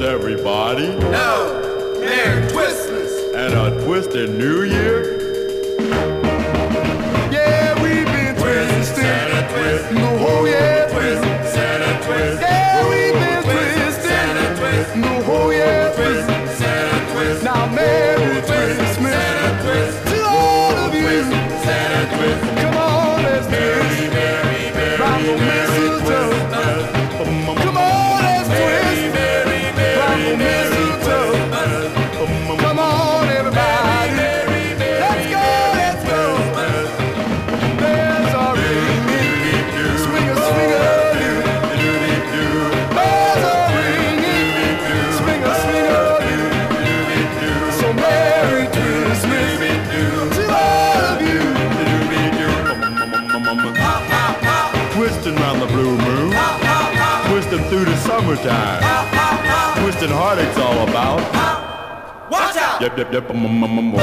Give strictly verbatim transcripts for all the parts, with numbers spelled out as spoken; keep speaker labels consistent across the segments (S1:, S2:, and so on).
S1: everybody.
S2: No, Merry Twistmas.
S1: And a twisted New Year. Yeah, we've been twisted.
S2: Santa twist.
S1: No, oh yeah, twist.
S2: Santa twist.
S1: Yeah, we've been twisted.
S2: Santa twist.
S1: No, oh yeah, twist.
S2: Santa twist.
S1: Now, Merry Christmas
S2: Santa twist.
S1: to all of you.
S2: Santa twist.
S1: Come on, let's
S2: Merry,
S1: twist
S2: merry, merry,
S1: round the mistletoe. Come on, let's twist round the mistletoe. Come on, everybody. Let's go, let's go. Bells are ringing. Swing a, swing a, doo. Bells are ringing. Swing a, swing a, doo. So Merry Christmas to all of you. Twisting round the blue moon. Twisting through the summertime. Twisting heartaches all about.
S2: Watch out!
S1: Yep, yep, yep. um, um, um, um.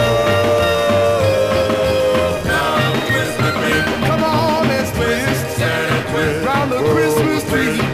S1: Come on, let's twist
S2: Santa twist.
S1: round the Christmas tree.